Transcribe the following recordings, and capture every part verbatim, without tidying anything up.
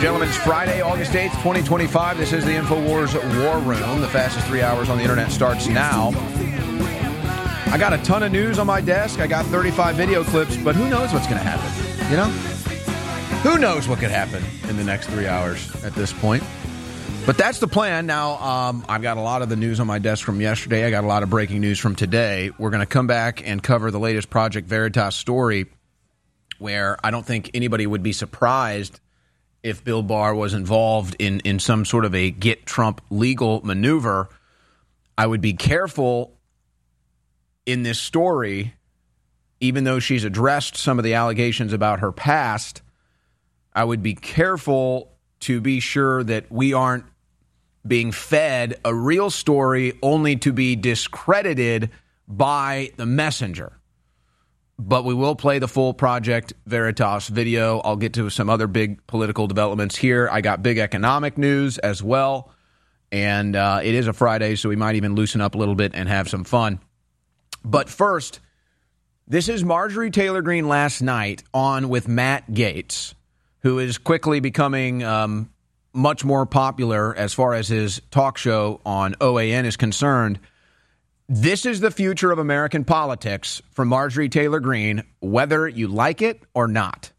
and gentlemen, it's Friday, August eighth, twenty twenty-five. This is the InfoWars War Room. The fastest three hours on the internet starts now. I got a ton of news on my desk. I got thirty-five video clips, but who knows what's going to happen, you know? Who knows what could happen in the next three hours at this point? But that's the plan. Now, um, I've got a lot of the news on my desk from yesterday. I got a lot of breaking news from today. We're going to come back and cover the latest Project Veritas story, where I don't think anybody would be surprised if Bill Barr was involved in, in some sort of a get Trump legal maneuver. I would be careful in this story, even though she's addressed some of the allegations about her past. I would be careful to be sure that we aren't being fed a real story only to be discredited by the messenger. But we will play the full Project Veritas video. I'll get to some other big political developments here. I got big economic news as well. And uh, it is a Friday, so we might even loosen up a little bit and have some fun. But first, this is Marjorie Taylor Greene last night on with Matt Gaetz, who is quickly becoming um, much more popular as far as his talk show on O A N is concerned. This is the future of American politics from Marjorie Taylor Greene, whether you like it or not.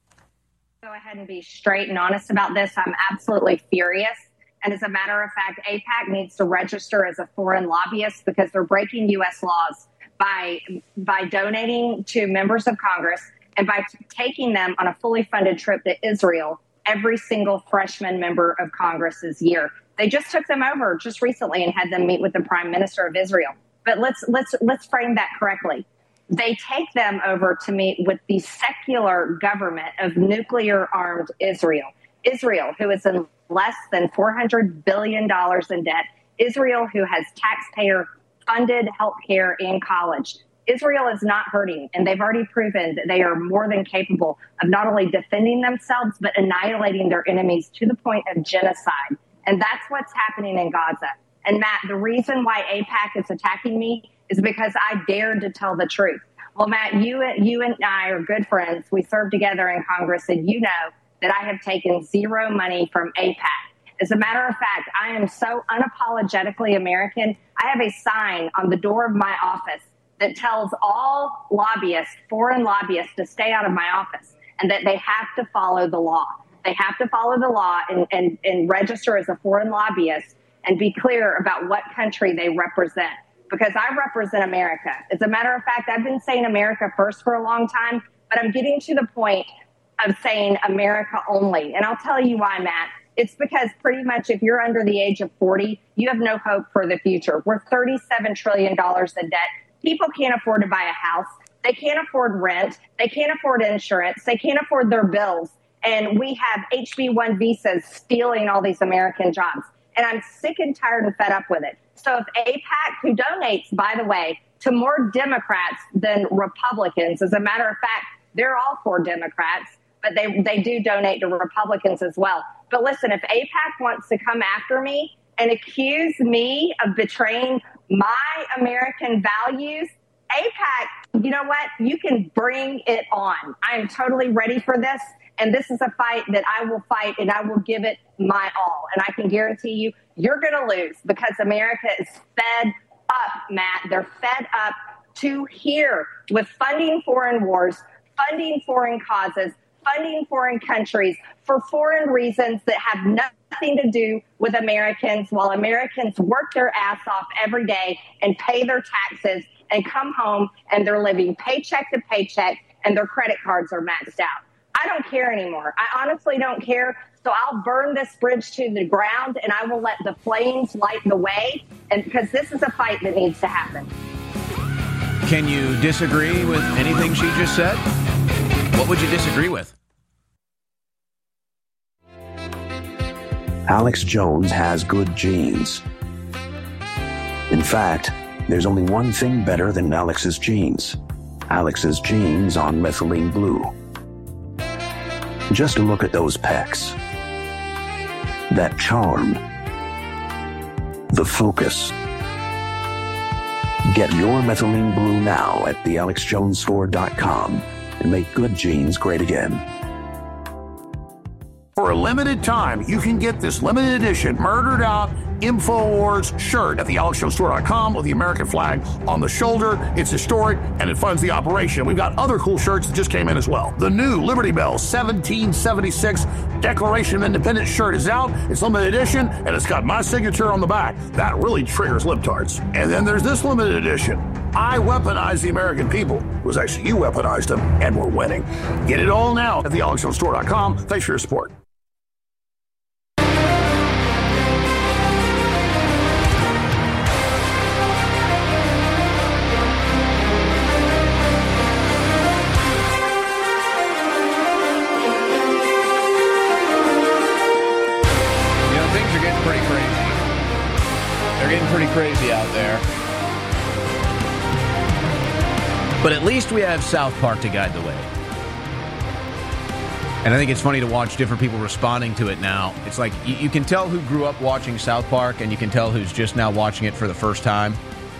Go ahead and be straight and honest about this. I'm absolutely furious. And as a matter of fact, AIPAC needs to register as a foreign lobbyist because they're breaking U S laws by by donating to members of Congress and by taking them on a fully funded trip to Israel every single freshman member of Congress's year. They just took them over just recently and had them meet with the Prime Minister of Israel. But let's let's let's frame that correctly. They take them over to meet with the secular government of nuclear-armed Israel. Israel, who is in less than four hundred billion dollars in debt. Israel, who has taxpayer-funded health care in college. Israel is not hurting, and they've already proven that they are more than capable of not only defending themselves, but annihilating their enemies to the point of genocide. And that's what's happening in Gaza. And Matt, the reason why AIPAC is attacking me is because I dared to tell the truth. Well, Matt, you, you and I are good friends. We served together in Congress, and you know that I have taken zero money from AIPAC. As a matter of fact, I am so unapologetically American. I have a sign on the door of my office that tells all lobbyists, foreign lobbyists, to stay out of my office and that they have to follow the law. They have to follow the law and, and, and register as a foreign lobbyist and be clear about what country they represent, because I represent America. As a matter of fact, I've been saying America first for a long time, but I'm getting to the point of saying America only. And I'll tell you why, Matt. It's because pretty much if you're under the age of forty, you have no hope for the future. We're thirty-seven trillion dollars in debt. People can't afford to buy a house. They can't afford rent. They can't afford insurance. They can't afford their bills. And we have H B one visas stealing all these American jobs. And I'm sick and tired and fed up with it. So if AIPAC, who donates, by the way, to more Democrats than Republicans, as a matter of fact, they're all for Democrats, but they, they do donate to Republicans as well. But listen, if AIPAC wants to come after me and accuse me of betraying my American values, AIPAC, you know what? You can bring it on. I am totally ready for this. And this is a fight that I will fight, and I will give it my all. And I can guarantee you, you're going to lose, because America is fed up, Matt. They're fed up to here with funding foreign wars, funding foreign causes, funding foreign countries for foreign reasons that have nothing to do with Americans, while Americans work their ass off every day and pay their taxes and come home and they're living paycheck to paycheck and their credit cards are maxed out. I don't care anymore. I honestly don't care. So I'll burn this bridge to the ground and I will let the flames light the way, and because this is a fight that needs to happen. Can you disagree with anything she just said? What would you disagree with? Alex Jones has good genes. In fact, there's only one thing better than Alex's genes. Alex's genes on methylene blue. Just look at those pecs. That charm. The focus. Get your methylene blue now at the alex jones store dot com and make good genes great again. For a limited time, you can get this limited edition Murdered Out InfoWars shirt at the alex jones store dot com with the American flag on the shoulder. It's historic, and it funds the operation. We've got other cool shirts that just came in as well. The new Liberty Bell seventeen seventy-six Declaration of Independence shirt is out. It's limited edition, and it's got my signature on the back. That really triggers libtards. And then there's this limited edition. I weaponized the American people. It was actually you weaponized them, and we're winning. Get it all now at the alex jones store dot com. Thanks for your support. Pretty crazy out there. But at least we have South Park to guide the way. And I think it's funny to watch different people responding to it now. It's like you, you can tell who grew up watching South Park, and you can tell who's just now watching it for the first time.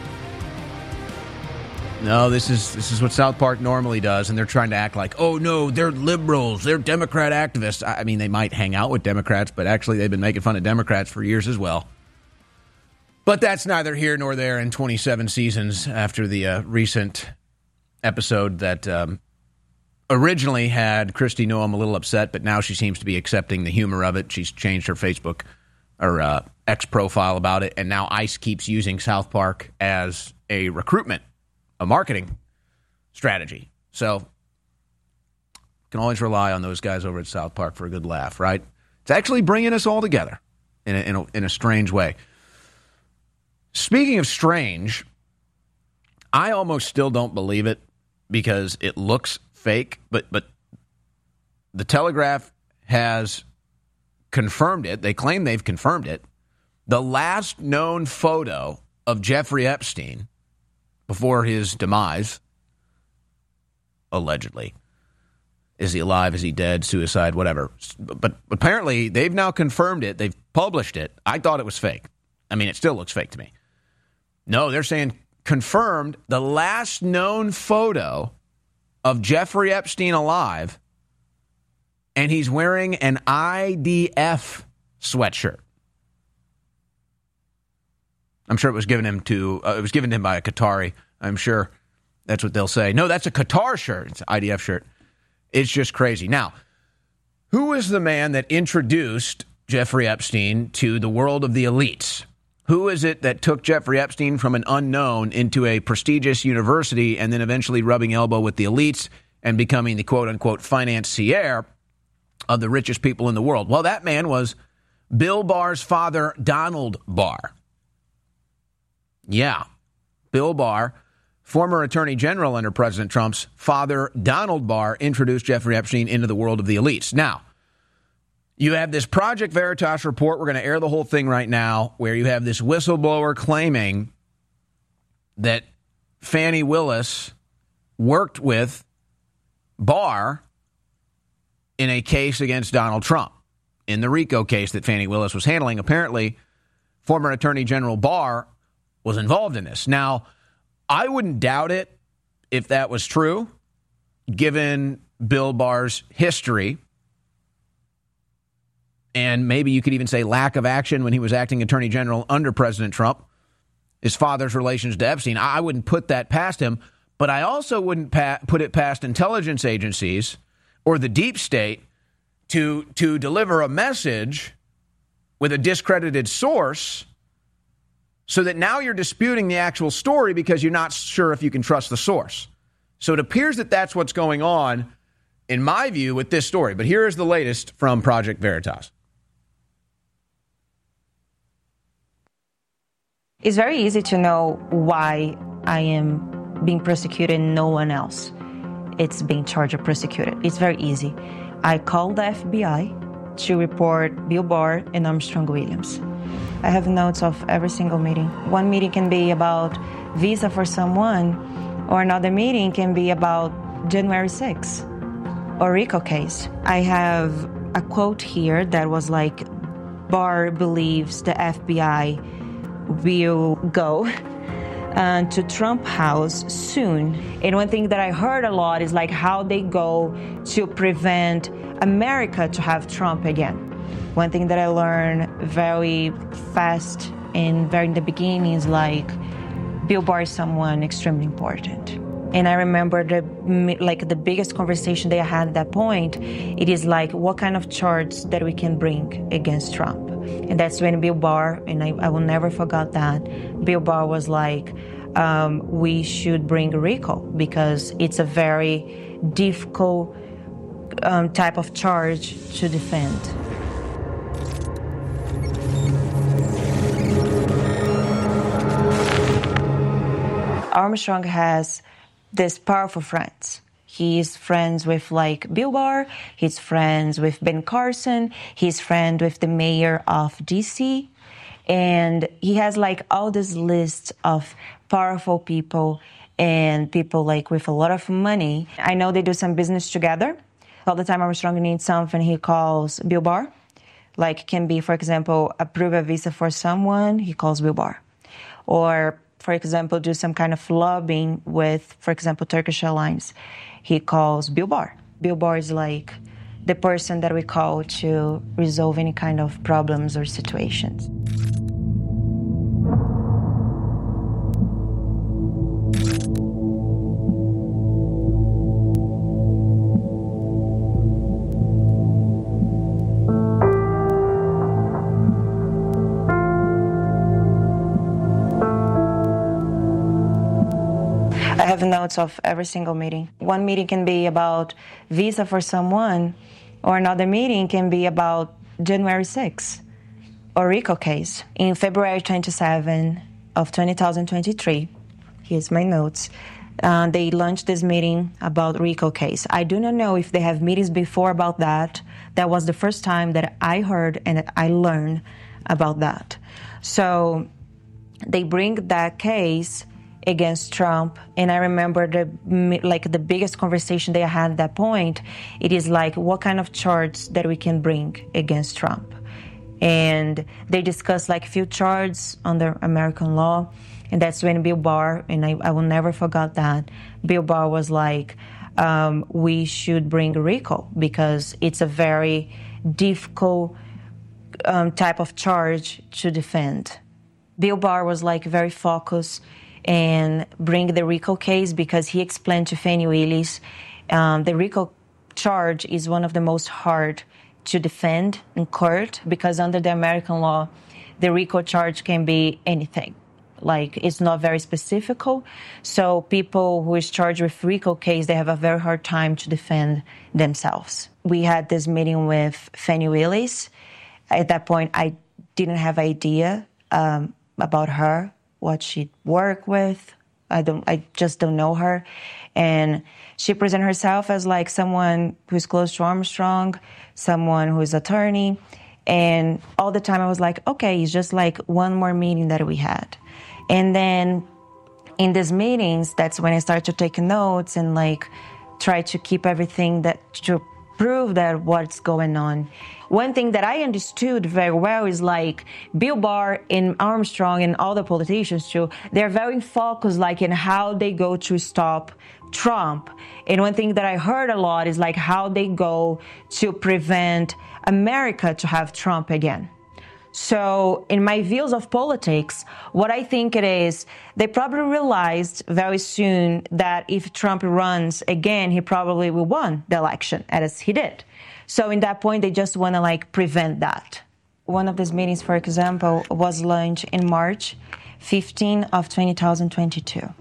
No, this is this is what South Park normally does, and they're trying to act like, oh no, they're liberals, they're Democrat activists. I mean, they might hang out with Democrats, but actually they've been making fun of Democrats for years as well. But that's neither here nor there in twenty-seven seasons after the uh, recent episode that um, originally had Kristi Noem a little upset, but now she seems to be accepting the humor of it. She's changed her Facebook or uh, X profile about it, and now ICE keeps using South Park as a recruitment, a marketing strategy. So can always rely on those guys over at South Park for a good laugh, right? It's actually bringing us all together in a, in a, in a strange way. Speaking of strange, I almost still don't believe it because it looks fake, but but the Telegraph has confirmed it. They claim they've confirmed it. The last known photo of Jeffrey Epstein before his demise, allegedly. Is he alive? Is he dead? Suicide? Whatever. But apparently they've now confirmed it. They've published it. I thought it was fake. I mean, it still looks fake to me. No, they're saying confirmed the last known photo of Jeffrey Epstein alive, and he's wearing an I D F sweatshirt. I'm sure it was given him to uh, it was given to him by a Qatari. I'm sure that's what they'll say. No, that's a Qatar shirt. It's an I D F shirt. It's just crazy. Now, who is the man that introduced Jeffrey Epstein to the world of the elites? Who is it that took Jeffrey Epstein from an unknown into a prestigious university and then eventually rubbing elbow with the elites and becoming the quote-unquote financier of the richest people in the world? Well, that man was Bill Barr's father, Donald Barr. Yeah, Bill Barr, former attorney general under President Trump's father, Donald Barr, introduced Jeffrey Epstein into the world of the elites. Now, you have this Project Veritas report. We're going to air the whole thing right now, where you have this whistleblower claiming that Fani Willis worked with Barr in a case against Donald Trump. In the RICO case that Fani Willis was handling, apparently former Attorney General Barr was involved in this. Now, I wouldn't doubt it if that was true, given Bill Barr's history. And maybe you could even say lack of action when he was acting attorney general under President Trump, his father's relations to Epstein. I wouldn't put that past him, but I also wouldn't pa- put it past intelligence agencies or the deep state to, to deliver a message with a discredited source so that now you're disputing the actual story because you're not sure if you can trust the source. So it appears that that's what's going on, in my view, with this story. But here is the latest from Project Veritas. It's very easy to know why I am being persecuted and no one else. It's being charged or persecuted. It's very easy. I called the F B I to report Bill Barr and Armstrong Williams. I have notes of every single meeting. One meeting can be about visa for someone, or another meeting can be about January sixth or RICO case. I have a quote here that was like, Barr believes the F B I will go uh, to Trump House soon. And one thing that I heard a lot is like how they go to prevent America to have Trump again. One thing that I learned very fast and very in the beginning is like Bill Barr is someone extremely important. And I remember the like the biggest conversation they had at that point, it is like what kind of charge that we can bring against Trump. And that's when Bill Barr, and I, I will never forget that, Bill Barr was like, um, we should bring RICO because it's a very difficult um, type of charge to defend. Armstrong has these powerful friends. He's friends with like Bill Barr, he's friends with Ben Carson, he's friend with the mayor of D C, and he has like all this list of powerful people and people like with a lot of money. I know they do some business together. All the time Armstrong needs something, he calls Bill Barr. Like can be, for example, approve a visa for someone, he calls Bill Barr. Or for example, do some kind of lobbying with, for example, Turkish Airlines. He calls Bill Barr. Bill Barr is like the person that we call to resolve any kind of problems or situations. I have notes of every single meeting. One meeting can be about visa for someone, or another meeting can be about January sixth or RICO case. In February twenty-seventh of two thousand twenty-three, here's my notes, uh, they launched this meeting about RICO case. I do not know if they have meetings before about that. That was the first time that I heard and that I learned about that. So they bring that case against Trump, and I remember the like the biggest conversation they had at that point, it is like what kind of charge that we can bring against Trump. And they discussed like few charges under American law, and that's when Bill Barr, and I, I will never forget that, Bill Barr was like, um, we should bring RICO because it's a very difficult um, type of charge to defend. Bill Barr was like very focused and bring the RICO case because he explained to Fani Willis um, the RICO charge is one of the most hard to defend in court because under the American law, the RICO charge can be anything. Like it's not very specific. So people who is charged with RICO case, they have a very hard time to defend themselves. We had this meeting with Fani Willis. At that point, I didn't have idea um, about her, what she worked with. I don't, I just don't know her. And she presented herself as like someone who's close to Armstrong, someone who's attorney. And all the time I was like, okay, it's just like one more meeting that we had. And then in these meetings, that's when I started to take notes and like try to keep everything that to prove that what's going on. One thing that I understood very well is like Bill Barr and Armstrong and all the politicians too, they're very focused like in how they go to stop Trump. And one thing that I heard a lot is like how they go to prevent America to have Trump again. So in my views of politics, what I think it is, they probably realized very soon that if Trump runs again, he probably will win the election, as he did. So in that point, they just want to like prevent that. One of these meetings, for example, was launched in March fifteenth of two thousand twenty-two.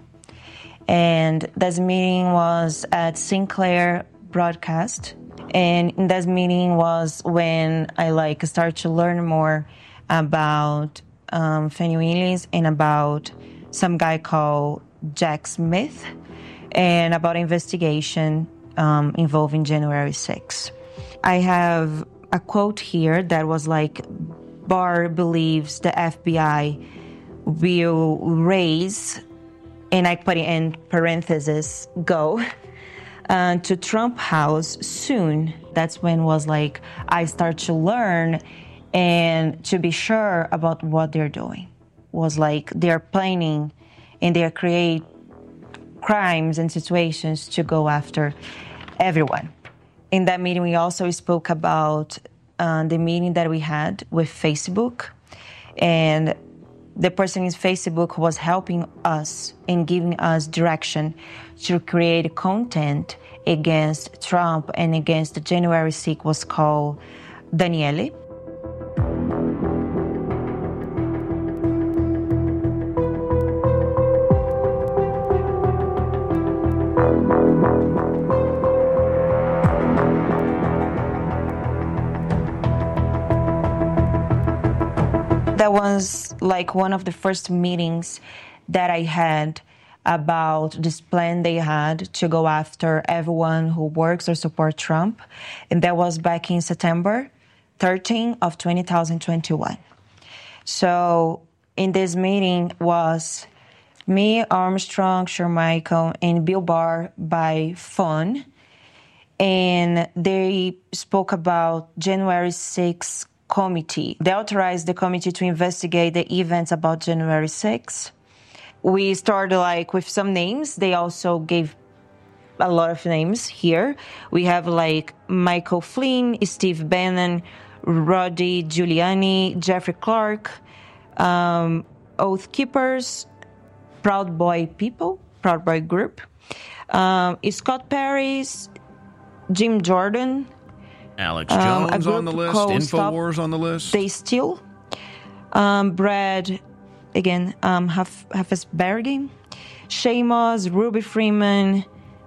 And this meeting was at Sinclair Broadcast. And in this meeting was when I like started to learn more about um, Fani Willis and about some guy called Jack Smith and about investigation um, involving January sixth. I have a quote here that was like, Barr believes the F B I will raise, and I put it in parentheses, go, uh, to Trump House soon. That's when was like, I start to learn and to be sure about what they're doing. Was like they're planning and they create crimes and situations to go after everyone. In that meeting, we also spoke about uh, the meeting that we had with Facebook, and the person in Facebook was helping us and giving us direction to create content against Trump and against January sixth, was called Daniele. That was like one of the first meetings that I had about this plan they had to go after everyone who works or supports Trump. And that was back in September thirteenth of two thousand twenty-one. So in this meeting was me, Armstrong, Shermichael, and Bill Barr by phone. And they spoke about January sixth committee. They authorized the committee to investigate the events about January sixth. We started like with some names. They also gave a lot of names here. We have like Michael Flynn, Steve Bannon, Rudy Giuliani, Jeffrey Clark, um, Oath Keepers, Proud Boy People, Proud Boy Group, um, Scott Paris, Jim Jordan, Alex Jones um, on the list, InfoWars Stop on the list. They Steal, um, Brad, again, um, Hafesbergi, Shamos, Ruby Freeman,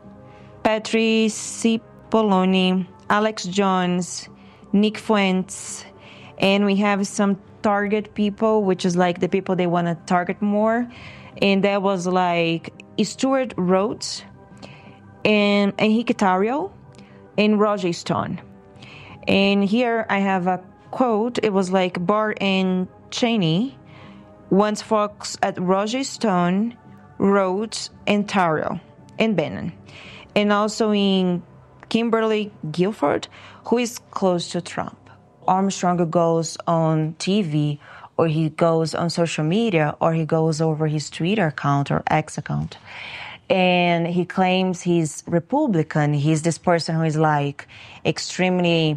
Petri Cipollone, Alex Jones, Nick Fuentes, and we have some target people, which is like the people they want to target more. And that was like Stuart Rhodes and Enrique Tarrio and Roger Stone. And here I have a quote. It was like Barr and Cheney once focused at Roger Stone, Rhodes, and Tarrio, and Bannon. And also in Kimberly Guilford, who is close to Trump. Armstrong goes on T V, or he goes on social media, or he goes over his Twitter account or X account, and he claims he's Republican. He's this person who is like extremely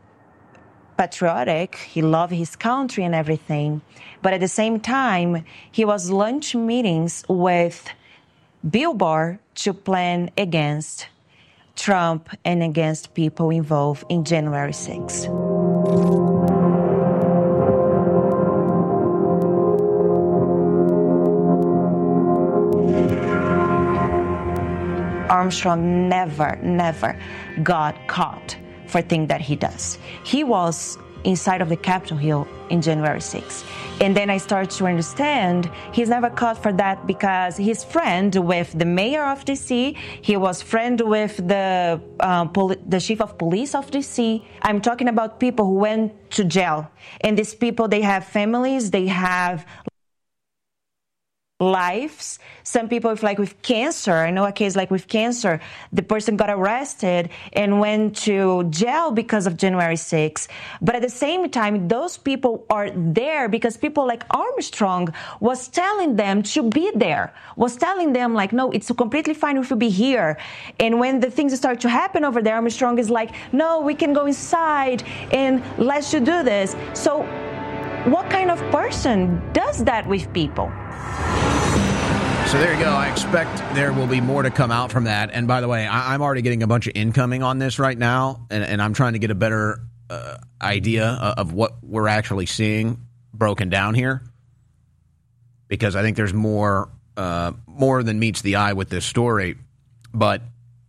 patriotic. He loves his country and everything. But at the same time, he was lunch meetings with Bill Barr to plan against Trump and against people involved in January sixth. Armstrong never, never got caught for things that he does. He was inside of the Capitol Hill in January sixth. And then I started to understand he's never caught for that because he's friend with the mayor of D C. He was friend with the um, poli- the chief of police of D C. I'm talking about people who went to jail. And these people, they have families, they have lives. Some people with like with cancer. I know a case like with cancer. The person got arrested and went to jail because of January sixth. But at the same time, those people are there because people like Armstrong was telling them to be there, was telling them like, no, it's completely fine if you be here. And when the things start to happen over there, Armstrong is like, no, we can go inside and let's you do this. So what kind of person does that with people? So there you go. I expect there will be more to come out from that. And by the way, I, I'm already getting a bunch of incoming on this right now, and, and I'm trying to get a better uh, idea of what we're actually seeing broken down here, because I think there's more uh, more than meets the eye with this story. But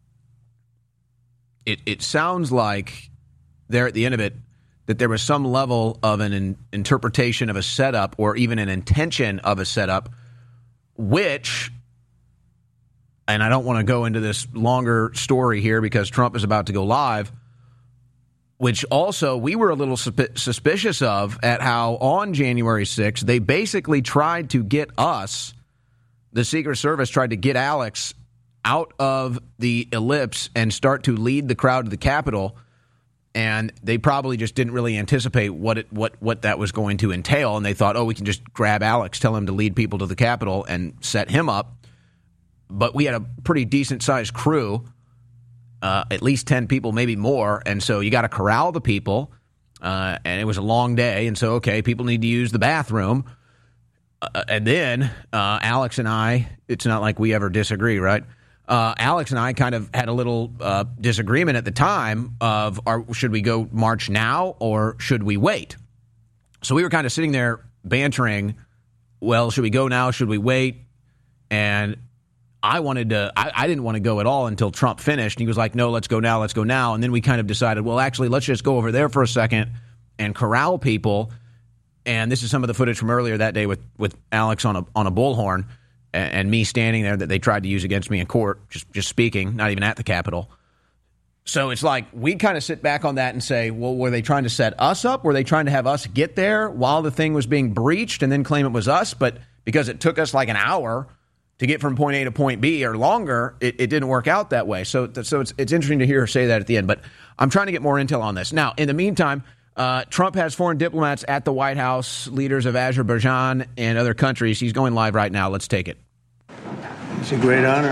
it it sounds like there at the end of it that there was some level of an in, interpretation of a setup, or even an intention of a setup, which, and I don't want to go into this longer story here because Trump is about to go live, which also we were a little susp- suspicious of at how on January sixth, they basically tried to get us, the Secret Service tried to get Alex out of the ellipse and start to lead the crowd to the Capitol. And they probably just didn't really anticipate what it, what what that was going to entail. And they thought, oh, we can just grab Alex, tell him to lead people to the Capitol and set him up. But we had a pretty decent-sized crew, uh, at least ten people, maybe more. And so you got to corral the people. Uh, and it was a long day. And so, okay, people need to use the bathroom. Uh, and then uh, Alex and I, it's not like we ever disagree, right? Uh, Alex and I kind of had a little uh, disagreement at the time of are, should we go march now or should we wait? So we were kind of sitting there bantering, well, should we go now? Should we wait? And I wanted to, I, I didn't want to go at all until Trump finished. And he was like, no, let's go now, let's go now. And then we kind of decided, well, actually, let's just go over there for a second and corral people. And this is some of the footage from earlier that day with, with Alex on a on a bullhorn and, and me standing there that they tried to use against me in court, just, just speaking, not even at the Capitol. So it's like we kind of sit back on that and say, well, were they trying to set us up? Were they trying to have us get there while the thing was being breached and then claim it was us? But because it took us like an hour to get from point A to point B or longer, it, it didn't work out that way. So so it's it's interesting to hear her say that at the end. But I'm trying to get more intel on this. Now, in the meantime, uh, Trump has foreign diplomats at the White House, leaders of Azerbaijan and other countries. He's going live right now. Let's take it. It's a great honor.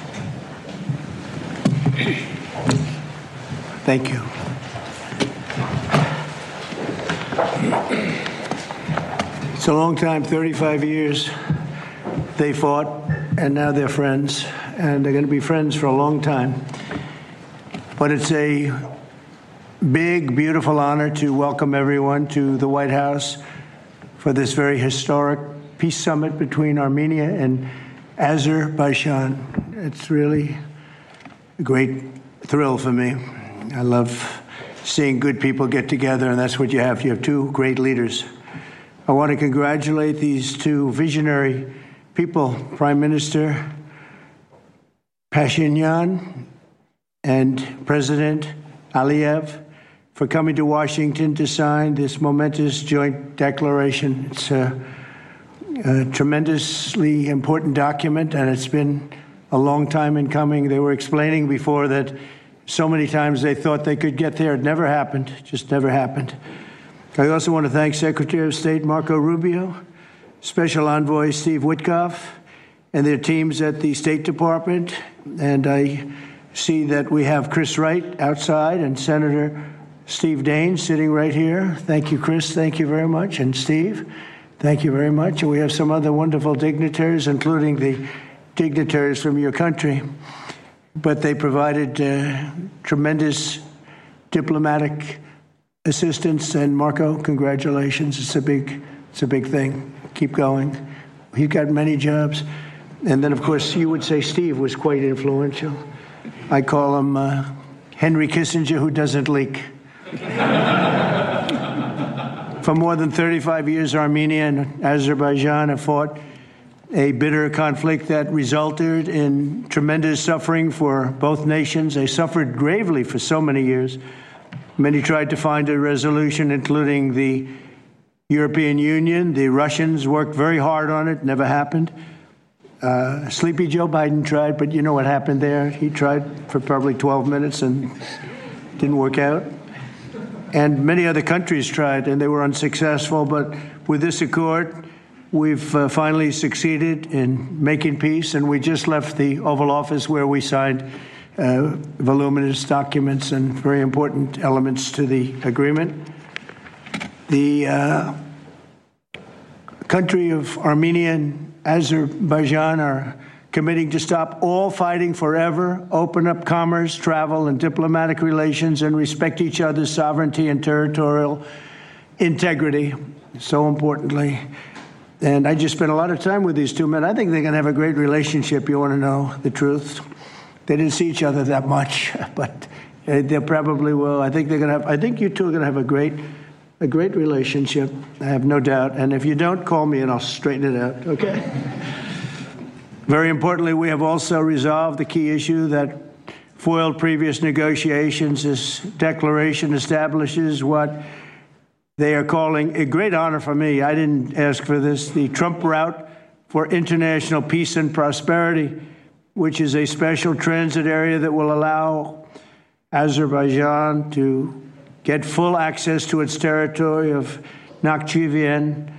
Thank you. It's a long time, thirty-five years. They fought, and now they're friends, and they're going to be friends for a long time. But it's a big, beautiful honor to welcome everyone to the White House for this very historic peace summit between Armenia and Azerbaijan. It's really a great thrill for me. I love seeing good people get together, and that's what you have. You have two great leaders. I want to congratulate these two visionary people, Prime Minister Pashinyan and President Aliyev, for coming to Washington to sign this momentous joint declaration. It's a, a tremendously important document, and it's been a long time in coming. They were explaining before that so many times they thought they could get there. It never happened, just never happened. I also want to thank Secretary of State Marco Rubio, Special Envoy Steve Witkoff, and their teams at the State Department. And I see that we have Chris Wright outside and Senator Steve Daines sitting right here. Thank you, Chris. Thank you very much. And Steve, thank you very much. And we have some other wonderful dignitaries, including the dignitaries from your country. But they provided uh, tremendous diplomatic assistance. And Marco, congratulations. It's a big, it's a big thing. Keep going. You've got many jobs. And then, of course, you would say Steve was quite influential. I call him uh, Henry Kissinger, who doesn't leak. For more than thirty-five years, Armenia and Azerbaijan have fought a bitter conflict that resulted in tremendous suffering for both nations. They suffered gravely for so many years. Many tried to find a resolution, including the European Union. The Russians worked very hard on it, never happened. Uh, Sleepy Joe Biden tried, but you know what happened there. He tried for probably twelve minutes and didn't work out. And many other countries tried, and they were unsuccessful. But with this accord, we've uh, finally succeeded in making peace, and we just left the Oval Office where we signed uh, voluminous documents and very important elements to the agreement. The uh, country of Armenia and Azerbaijan are committing to stop all fighting forever, open up commerce, travel, and diplomatic relations, and respect each other's sovereignty and territorial integrity, so importantly. And I just spent a lot of time with these two men. I think they're going to have a great relationship. You want to know the truth? They didn't see each other that much, but they probably will. I think they're going to have, I think you two are going to have a great A great relationship, I have no doubt. And if you don't, call me and I'll straighten it out, okay? Very importantly, we have also resolved the key issue that foiled previous negotiations. This declaration establishes what they are calling a great honor for me. I didn't ask for this. The Trump route for international peace and prosperity, which is a special transit area that will allow Azerbaijan to get full access to its territory of Nakhchivan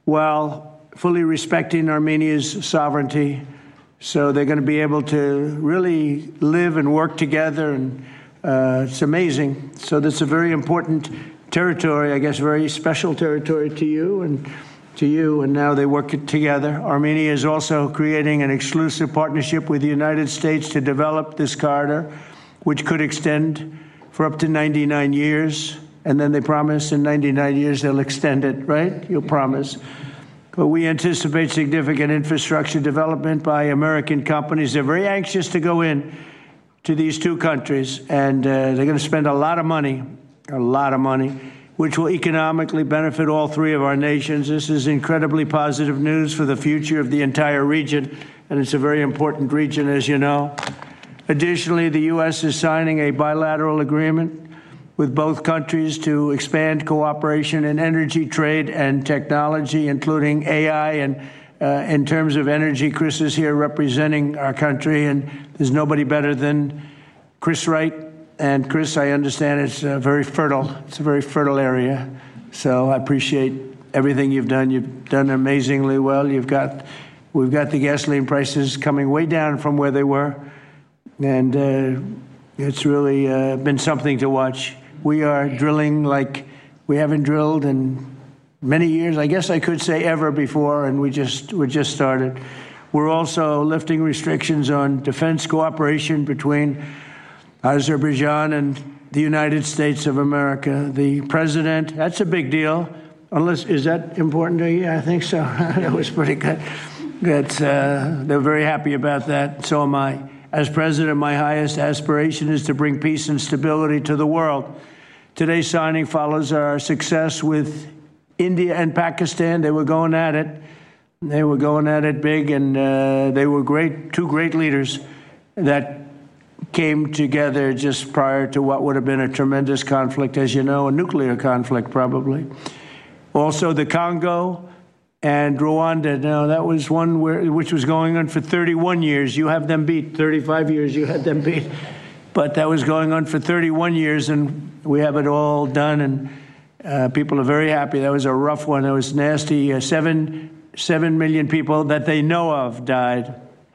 while fully respecting Armenia's sovereignty. So they're going to be able to really live and work together, and uh, it's amazing. So that's a very important territory, I guess, very special territory to you and to you, and now they work together. Armenia is also creating an exclusive partnership with the United States to develop this corridor, which could extend for up to ninety-nine years, and then they promise in ninety-nine years they'll extend it, right? You'll promise. But we anticipate significant infrastructure development by American companies. They're very anxious to go in to these two countries, and uh, they're going to spend a lot of money, a lot of money, which will economically benefit all three of our nations. This is incredibly positive news for the future of the entire region, and it's a very important region, as you know. Additionally, the U S is signing a bilateral agreement with both countries to expand cooperation in energy, trade, and technology, including A I. And uh, in terms of energy, Chris is here representing our country, and there's nobody better than Chris Wright. And Chris, I understand it's uh, very fertile. It's a very fertile area. So I appreciate everything you've done. You've done amazingly well. You've got, we've got the gasoline prices coming way down from where they were, and uh, it's really uh, been something to watch. We are drilling like we haven't drilled in many years. I guess I could say ever before, and we just we just started. We're also lifting restrictions on defense cooperation between Azerbaijan and the United States of America. The president, that's a big deal. Unless, is that important to you? I think so. That was pretty good. That's, uh, they're very happy about that. So am I. As president, my highest aspiration is to bring peace and stability to the world. Today's signing follows our success with India and Pakistan. They were going at it. They were going at it big, and uh, they were great, two great leaders that came together just prior to what would have been a tremendous conflict, as you know, a nuclear conflict probably. Also, the Congo and Rwanda. Now, that was one where, which was going on for thirty-one years. You have them beat. thirty-five years, you had them beat. But that was going on for thirty-one years, and we have it all done, and uh, people are very happy. That was a rough one. That was nasty. Uh, seven, seven million people that they know of died.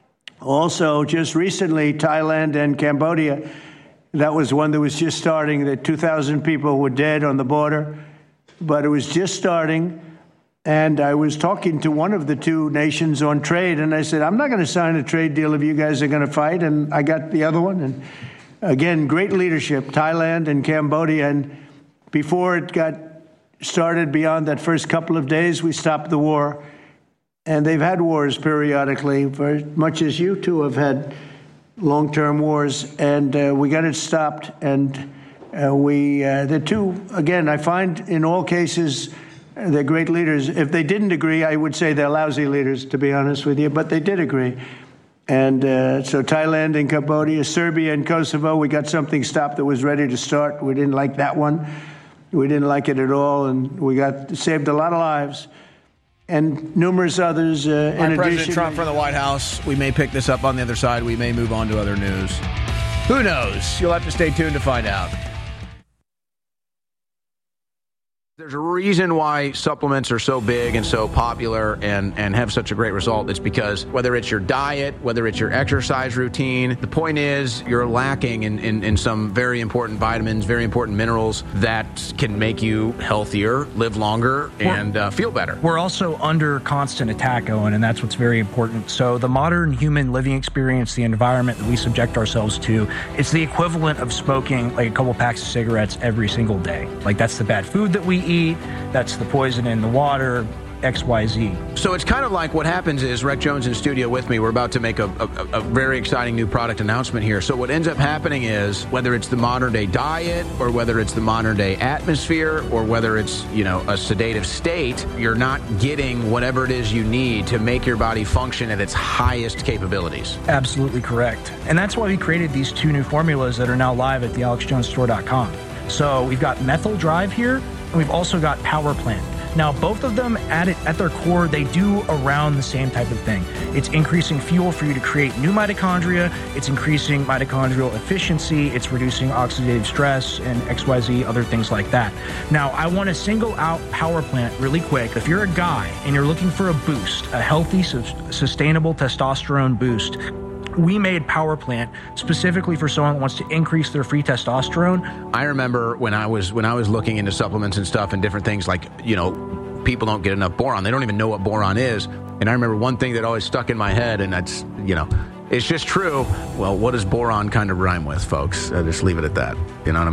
Also, just recently, Thailand and Cambodia, that was one that was just starting, that two thousand people were dead on the border, but it was just starting. And I was talking to one of the two nations on trade, and I said, I'm not going to sign a trade deal if you guys are going to fight. And I got the other one. And again, great leadership, Thailand and Cambodia. And before it got started, beyond that first couple of days, we stopped the war. And they've had wars periodically, very much as you two have had long-term wars. And uh, we got it stopped. And uh, we, uh, the two, again, I find in all cases, they're great leaders. If they didn't agree, I would say they're lousy leaders, to be honest with you. But they did agree. And uh, so Thailand and Cambodia, Serbia and Kosovo, we got something stopped that was ready to start. We didn't like that one. We didn't like it at all. And we got saved a lot of lives. And numerous others. Uh, in President addition, Trump from the White House. We may pick this up on the other side. We may move on to other news. Who knows? You'll have to stay tuned to find out. There's a reason why supplements are so big and so popular and, and have such a great result. It's because whether it's your diet, whether it's your exercise routine, the point is you're lacking in, in, in some very important vitamins, very important minerals that can make you healthier, live longer, and uh, feel better. We're also under constant attack, Owen, and that's what's very important. So the modern human living experience, the environment that we subject ourselves to, it's the equivalent of smoking like a couple packs of cigarettes every single day. Like that's the bad food that we eat, that's the poison in the water, X Y Z. So it's kind of like what happens is Rec Jones in studio with me. We're about to make a, a, a very exciting new product announcement here. So what ends up happening is whether it's the modern day diet or whether it's the modern day atmosphere or whether it's, you know, a sedative state, you're not getting whatever it is you need to make your body function at its highest capabilities. Absolutely correct. And that's why we created these two new formulas that are now live at the alex jones store dot com. So we've got Methyl Drive here, and we've also got Power Plant. Now, both of them at it, at their core, they do around the same type of thing. It's increasing fuel for you to create new mitochondria. It's increasing mitochondrial efficiency. It's reducing oxidative stress and X Y Z, other things like that. Now, I want to single out Power Plant really quick. If you're a guy and you're looking for a boost, a healthy, su- sustainable testosterone boost, we made Power Plant specifically for someone that wants to increase their free testosterone. I remember when I was when I was looking into supplements and stuff and different things, like, you know, people don't get enough boron. They don't even know what boron is. And I remember one thing that always stuck in my head, and that's, you know, it's just true. Well, what does boron kind of rhyme with, folks? I'll just leave it at that. You know what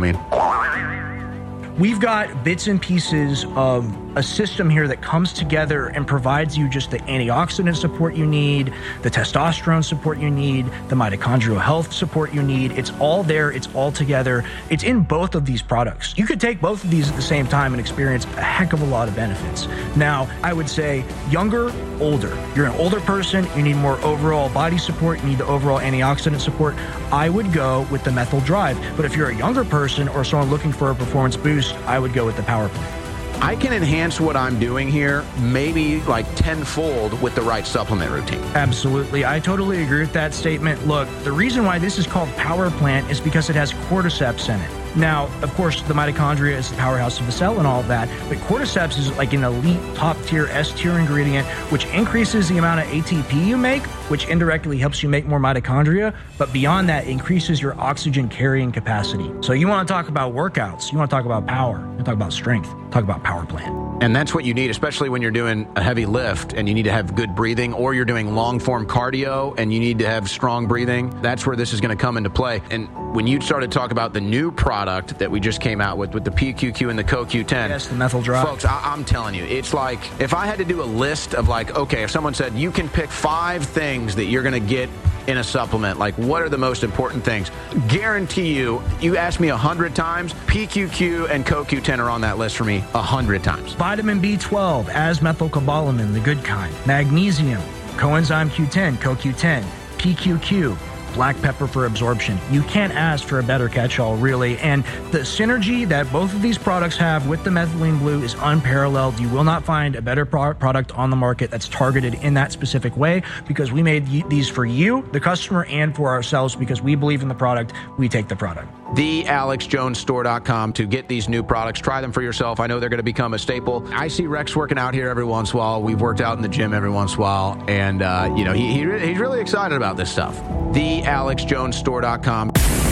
I mean? We've got bits and pieces of a system here that comes together and provides you just the antioxidant support you need, the testosterone support you need, the mitochondrial health support you need. It's all there. It's all together. It's in both of these products. You could take both of these at the same time and experience a heck of a lot of benefits. Now, I would say younger, older. You're an older person. You need more overall body support. You need the overall antioxidant support. I would go with the Methyl Drive. But if you're a younger person or someone looking for a performance boost, I would go with the Power Plant. I can enhance what I'm doing here maybe like tenfold with the right supplement routine. Absolutely. I totally agree with that statement. Look, the reason why this is called Power Plant is because it has cordyceps in it. Now, of course, the mitochondria is the powerhouse of the cell and all of that, but cordyceps is like an elite top-tier, S-tier ingredient, which increases the amount of A T P you make, which indirectly helps you make more mitochondria, but beyond that, increases your oxygen carrying capacity. So you want to talk about workouts, you want to talk about power, you want to talk about strength, talk about Power Plant. And that's what you need, especially when you're doing a heavy lift and you need to have good breathing, or you're doing long-form cardio and you need to have strong breathing. That's where this is going to come into play. And when you started to talk about the new product that we just came out with, with the P Q Q and the C O Q ten. Yes, the Methyl Drive. Folks, I- I'm telling you, it's like, if I had to do a list of like, okay, if someone said, you can pick five things that you're going to get in a supplement, like what are the most important things? Guarantee you, you ask me a hundred times, P Q Q and C O Q ten are on that list for me a hundred times. Vitamin B twelve, as-methylcobalamin, the good kind. Magnesium, coenzyme Q ten, C O Q ten, P Q Q, black pepper for absorption. You can't ask for a better catch-all, really. And the synergy that both of these products have with the methylene blue is unparalleled. You will not find a better pro- product on the market that's targeted in that specific way, because we made y- these for you, the customer, and for ourselves, because we believe in the product. We take the product. the alex jones store dot com to get these new products. Try them for yourself. I know they're going to become a staple. I see Rex working out here every once in a while. We've worked out in the gym every once in a while. And, uh, you know, he, he he's really excited about this stuff. the alex jones store dot com.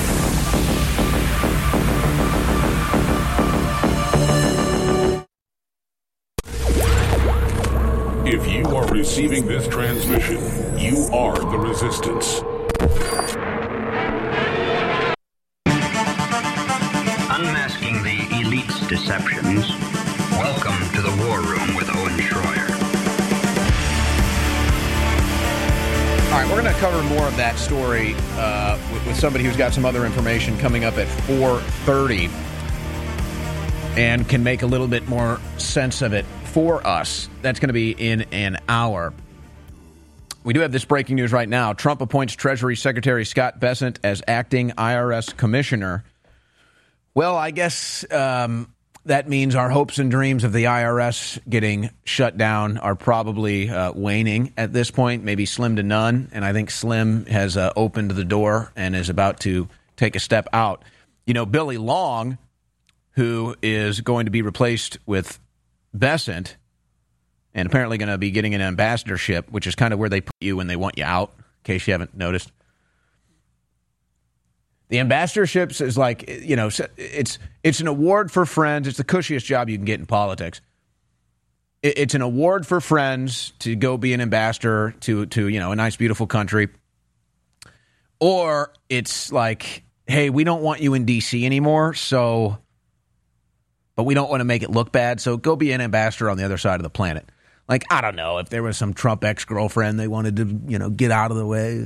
If you are receiving this transmission, you are the resistance. Unmasking the elite's deceptions. Welcome to the War Room with Owen Schroyer. All right, we're going to cover more of that story uh, with, with somebody who's got some other information coming up at four thirty and can make a little bit more sense of it for us. That's going to be in an hour. We do have this breaking news right now. Trump appoints Treasury Secretary Scott Bessent as acting I R S commissioner. Well, I guess um, that means our hopes and dreams of the I R S getting shut down are probably uh, waning at this point, maybe slim to none. And I think Slim has uh, opened the door and is about to take a step out. You know, Billy Long, who is going to be replaced with Bessent, and apparently going to be getting an ambassadorship, which is kind of where they put you when they want you out, in case you haven't noticed. The ambassadorships is like, you know, it's it's an award for friends. It's the cushiest job you can get in politics. It's an award for friends to go be an ambassador to, to you know, a nice, beautiful country. Or it's like, hey, we don't want you in D C anymore, so, but we don't want to make it look bad, so go be an ambassador on the other side of the planet. Like, I don't know, if there was some Trump ex-girlfriend they wanted to, you know, get out of the way.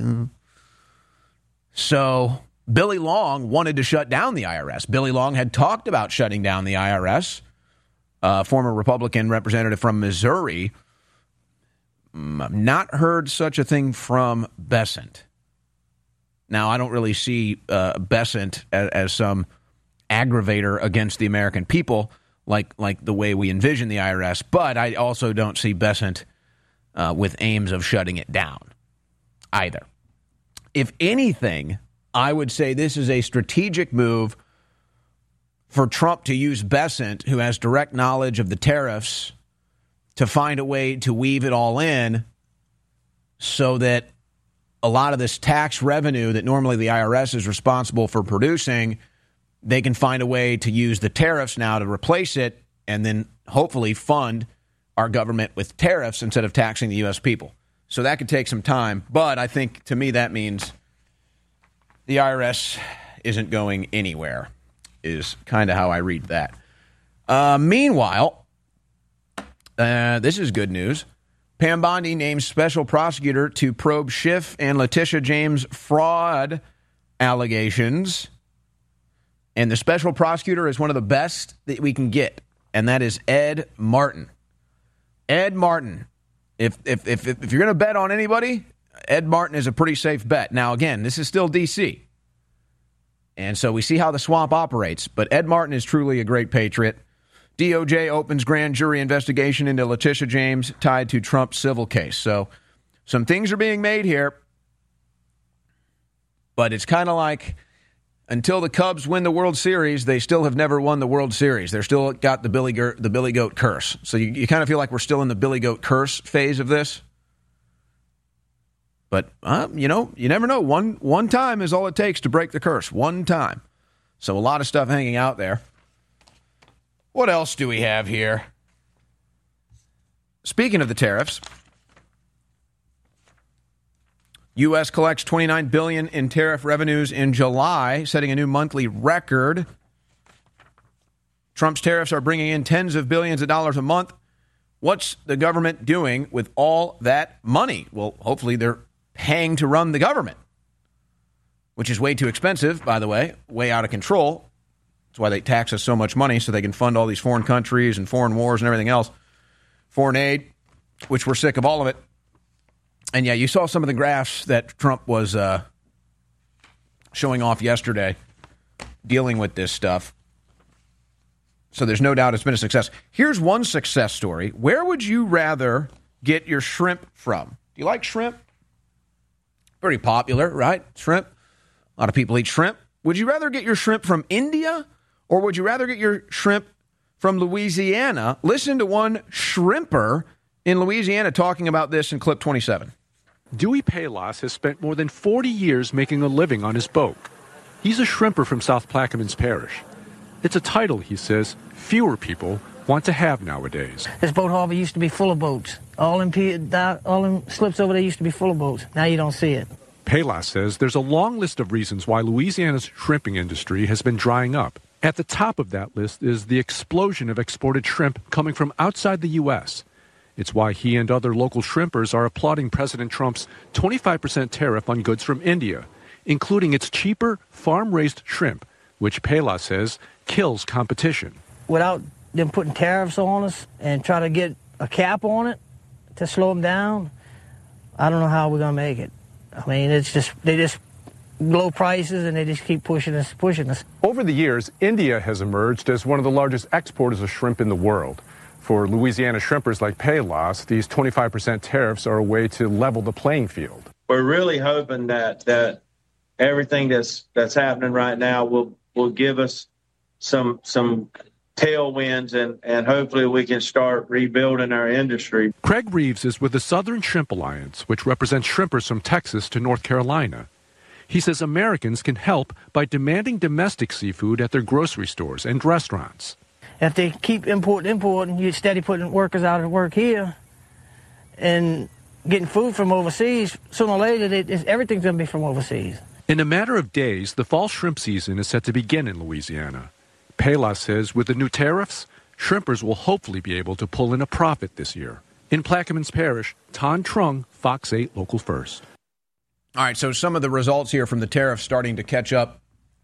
So Billy Long wanted to shut down the I R S. Billy Long had talked about shutting down the I R S. Uh, former Republican representative from Missouri. I've not heard such a thing from Bessent. Now, I don't really see uh, Bessent as, as some aggravator against the American people, like like the way we envision the I R S. But I also don't see Bessent uh, with aims of shutting it down either. If anything, I would say this is a strategic move for Trump to use Bessent, who has direct knowledge of the tariffs, to find a way to weave it all in so that a lot of this tax revenue that normally the I R S is responsible for producing, they can find a way to use the tariffs now to replace it and then hopefully fund our government with tariffs instead of taxing the U S people. So that could take some time. But I think, to me, that means the I R S isn't going anywhere, is kind of how I read that. Uh, meanwhile, uh, this is good news. Pam Bondi named special prosecutor to probe Schiff and Letitia James fraud allegations. And the special prosecutor is one of the best that we can get, and that is Ed Martin. Ed Martin. If if if, if you're going to bet on anybody, Ed Martin is a pretty safe bet. Now, again, this is still D C, and so we see how the swamp operates. But Ed Martin is truly a great patriot. D O J opens grand jury investigation into Letitia James tied to Trump's civil case. So some things are being made here, but it's kind of like until the Cubs win the World Series, they still have never won the World Series. They're still got the Billy Ger- the Billy Goat curse. So you, you kind of feel like we're still in the Billy Goat curse phase of this. But, uh, you know, you never know. One one time is all it takes to break the curse. One time. So a lot of stuff hanging out there. What else do we have here? Speaking of the tariffs, U S collects twenty-nine billion dollars in tariff revenues in July, setting a new monthly record. Trump's tariffs are bringing in tens of billions of dollars a month. What's the government doing with all that money? Well, hopefully they're paying to run the government, which is way too expensive, by the way, way out of control. That's why they tax us so much money, so they can fund all these foreign countries and foreign wars and everything else. Foreign aid, which we're sick of all of it. And yeah, you saw some of the graphs that Trump was uh, showing off yesterday, dealing with this stuff. So there's no doubt it's been a success. Here's one success story. Where would you rather get your shrimp from? Do you like shrimp? Pretty popular, right? Shrimp. A lot of people eat shrimp. Would you rather get your shrimp from India, or would you rather get your shrimp from Louisiana? Listen to one shrimper in Louisiana talking about this in clip twenty-seven. Dewey Palos has spent more than forty years making a living on his boat. He's a shrimper from South Plaquemines Parish. It's a title, he says, fewer people want to have nowadays. This boat harbor used to be full of boats. All them, all them slips over there used to be full of boats. Now you don't see it. Palos says there's a long list of reasons why Louisiana's shrimping industry has been drying up. At the top of that list is the explosion of exported shrimp coming from outside the U S It's why he and other local shrimpers are applauding President Trump's twenty-five percent tariff on goods from India, including its cheaper farm-raised shrimp, which Palos says kills competition. Without them putting tariffs on us and try to get a cap on it to slow them down, I don't know how we're going to make it. I mean, it's just, they just low prices and they just keep pushing us, pushing us. Over the years, India has emerged as one of the largest exporters of shrimp in the world. For Louisiana shrimpers like Palos, these twenty-five percent tariffs are a way to level the playing field. We're really hoping that that everything that's that's happening right now will will give us some some tailwinds, and, and hopefully we can start rebuilding our industry. Craig Reeves is with the Southern Shrimp Alliance, which represents shrimpers from Texas to North Carolina. He says Americans can help by demanding domestic seafood at their grocery stores and restaurants. If they keep importing, importing, you're steady putting workers out of work here and getting food from overseas, sooner or later, they, everything's going to be from overseas. In a matter of days, the fall shrimp season is set to begin in Louisiana. Palos says with the new tariffs, shrimpers will hopefully be able to pull in a profit this year. In Plaquemines Parish, Ton Trung, Fox eight Local First. All right, so some of the results here from the tariffs starting to catch up.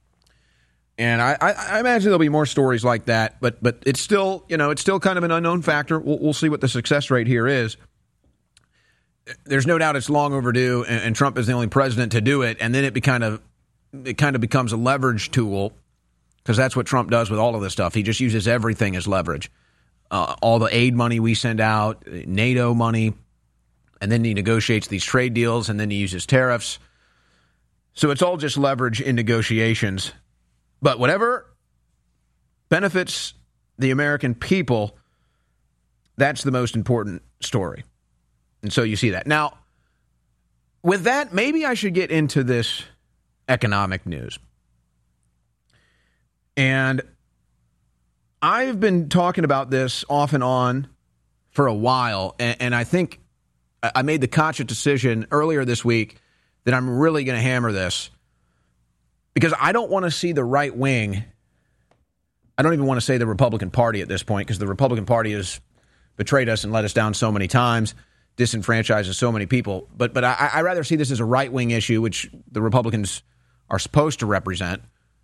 And I, I, I imagine there'll be more stories like that, but but it's still, you know, it's still kind of an unknown factor. We'll, we'll see what the success rate here is. There's no doubt it's long overdue, and, and Trump is the only president to do it. And then it be kind of it kind of becomes a leverage tool because that's what Trump does with all of this stuff. He just uses everything as leverage. Uh, all the aid money we send out, NATO money, and then he negotiates these trade deals, and then he uses tariffs. So it's all just leverage in negotiations. But whatever benefits the American people, that's the most important story. And so you see that. Now, with that, maybe I should get into this economic news. And I've been talking about this off and on for a while, and, and I think I made the conscious decision earlier this week that I'm really going to hammer this because I don't want to see the right wing. I don't even want to say the Republican Party at this point because the Republican Party has betrayed us and let us down so many times, disenfranchises so many people. But but I, I rather see this as a right-wing issue, which the Republicans are supposed to represent.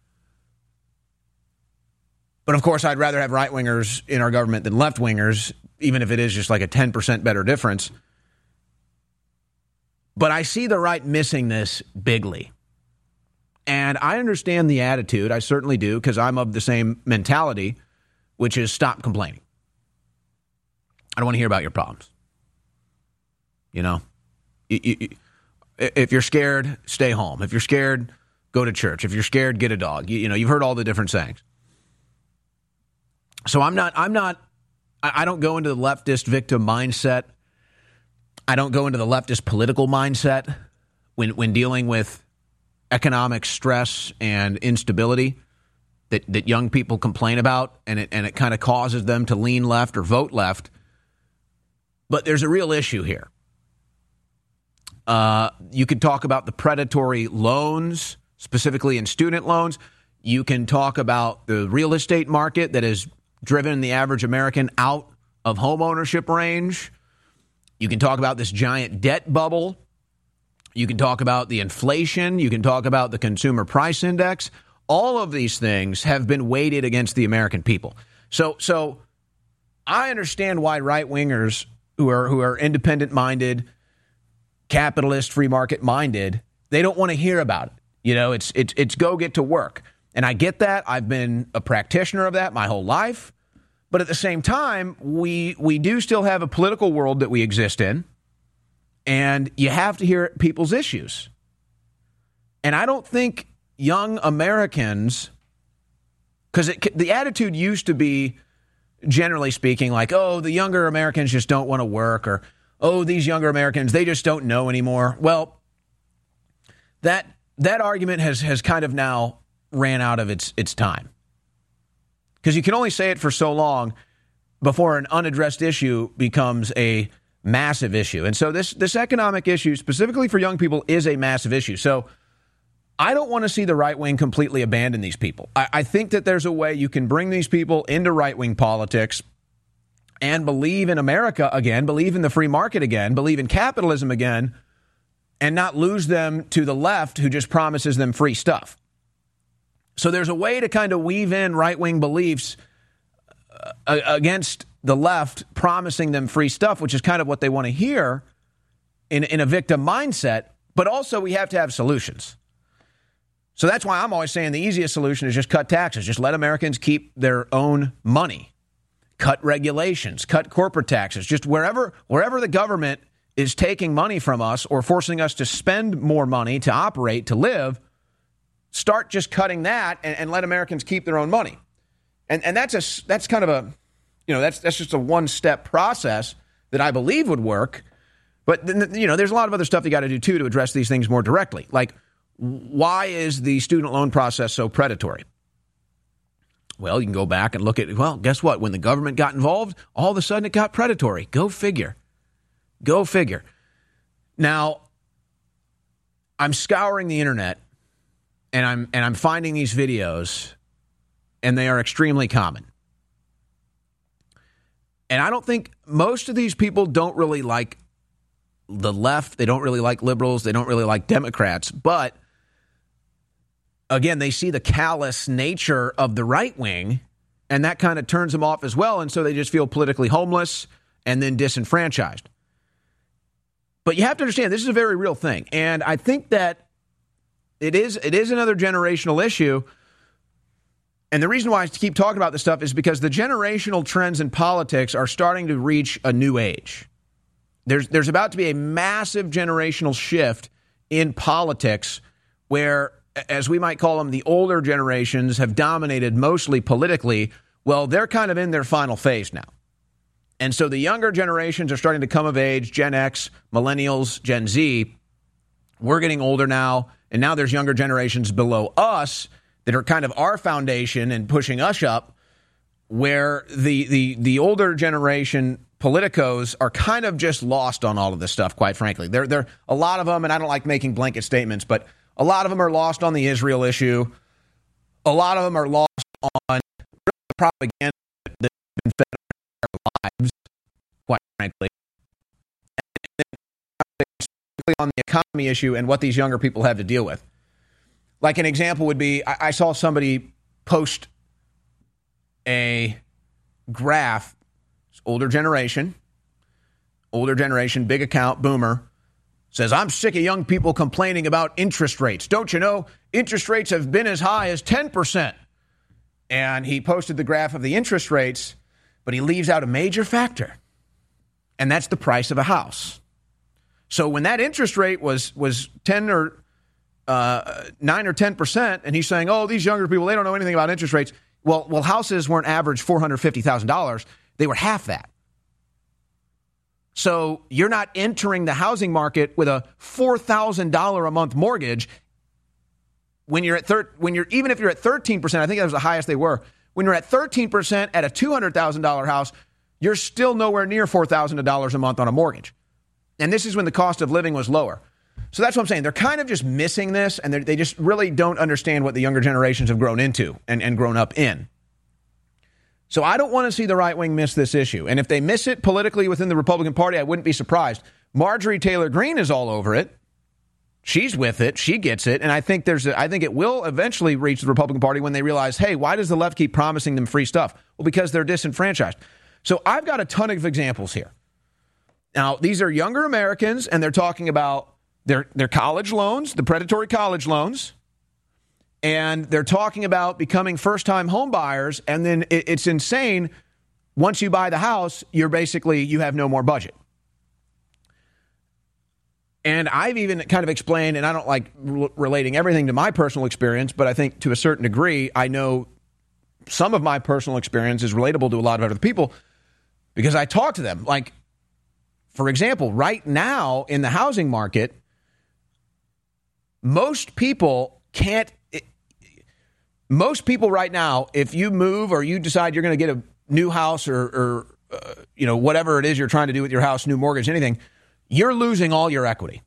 But, of course, I'd rather have right-wingers in our government than left-wingers, even if it is just like a ten percent better difference. But I see the right missing this bigly. And I understand the attitude. I certainly do, because I'm of the same mentality, which is stop complaining. I don't want to hear about your problems. You know, you, you, if you're scared, stay home. If you're scared, go to church. If you're scared, get a dog. You, you know, you've heard all the different sayings. So I'm not, I'm not, I don't go into the leftist victim mindset. I don't go into the leftist political mindset when, when dealing with economic stress and instability that, that young people complain about, and it, and it kind of causes them to lean left or vote left. But there's a real issue here. Uh, you could talk about the predatory loans, specifically in student loans. You can talk about the real estate market that has driven the average American out of home ownership range. You can talk about this giant debt bubble. You can talk about the inflation. You can talk about the consumer price index. All of these things have been weighted against the American people. So, so I understand why right-wingers who are who are independent-minded, capitalist, free market-minded, they don't want to hear about it. You know, it's it's it's go get to work. And I get that. I've been a practitioner of that my whole life. But at the same time, we we do still have a political world that we exist in. And you have to hear people's issues. And I don't think young Americans, because the attitude used to be, generally speaking, like, oh, the younger Americans just don't want to work, or, oh, these younger Americans, they just don't know anymore. Well, that that argument has has kind of now ran out of its its time. Because you can only say it for so long before an unaddressed issue becomes a massive issue. And so this this economic issue, specifically for young people, is a massive issue. So I don't want to see the right wing completely abandon these people. I, I think that there's a way you can bring these people into right-wing politics and believe in America again, believe in the free market again, believe in capitalism again, and not lose them to the left who just promises them free stuff. So there's a way to kind of weave in right-wing beliefs uh, against the left promising them free stuff, which is kind of what they want to hear in, in a victim mindset. But also we have to have solutions. So that's why I'm always saying the easiest solution is just cut taxes. Just let Americans keep their own money. Cut regulations, cut corporate taxes. Just wherever wherever the government is taking money from us or forcing us to spend more money to operate, to live, start just cutting that and, and let Americans keep their own money. And and that's a that's kind of a, you know, that's that's just a one-step process that I believe would work. But, you know, there's a lot of other stuff you got to do, too, to address these things more directly. Like, why is the student loan process so predatory? Well, you can go back and look at, well, guess what? When the government got involved, all of a sudden it got predatory. Go figure. Go figure. Now, I'm scouring the internet and I'm and I'm finding these videos, and they are extremely common. And I don't think most of these people don't really like the left. They don't really like liberals. They don't really like Democrats. But again, they see the callous nature of the right wing, and that kind of turns them off as well. And so they just feel politically homeless and then disenfranchised. But you have to understand, this is a very real thing. And I think that it is it is another generational issue. And the reason why I keep talking about this stuff is because the generational trends in politics are starting to reach a new age. There's there's about to be a massive generational shift in politics where, as we might call them, the older generations have dominated mostly politically. Well, they're kind of in their final phase now. And so the younger generations are starting to come of age, Gen X, Millennials, Gen Z. We're getting older now, and now there's younger generations below us that are kind of our foundation and pushing us up, where the the the older generation politicos are kind of just lost on all of this stuff, quite frankly. There there a lot of them, and I don't like making blanket statements, but a lot of them are lost on the Israel issue. A lot of them are lost on the propaganda that's been fed our lives, quite frankly. And then specifically on the economy issue and what these younger people have to deal with. Like an example would be, I, I saw somebody post a graph, older generation, older generation, big account, boomer, says, I'm sick of young people complaining about interest rates. Don't you know, interest rates have been as high as ten percent. And he posted the graph of the interest rates, but he leaves out a major factor, and that's the price of a house. So when that interest rate was was ten or uh, nine or ten percent, and he's saying, oh, these younger people, they don't know anything about interest rates. Well, well, houses weren't average four hundred fifty thousand dollars. They were half that. So you're not entering the housing market with a four thousand dollars a month mortgage. When you're at thir- when you're even if you're at thirteen percent, I think that was the highest they were. When you're at thirteen percent at a two hundred thousand dollars house, you're still nowhere near four thousand dollars a month on a mortgage. And this is when the cost of living was lower. So that's what I'm saying. They're kind of just missing this, and they just really don't understand what the younger generations have grown into and, and grown up in. So I don't want to see the right wing miss this issue. And if they miss it politically within the Republican Party, I wouldn't be surprised. Marjorie Taylor Greene is all over it. She's with it. She gets it. And I think there's a, I think it will eventually reach the Republican Party when they realize, hey, why does the left keep promising them free stuff? Well, because they're disenfranchised. So I've got a ton of examples here. Now, these are younger Americans, and they're talking about their, their college loans, the predatory college loans. And they're talking about becoming first-time home buyers. And then it, it's insane. Once you buy the house, you're basically, you have no more budget. And I've even kind of explained, and I don't like re- relating everything to my personal experience, but I think to a certain degree, I know some of my personal experience is relatable to a lot of other people because I talk to them. Like, for example, right now in the housing market, most people can't, it, most people right now, if you move or you decide you're going to get a new house or, or uh, you know, whatever it is you're trying to do with your house, new mortgage, anything, you're losing all your equity.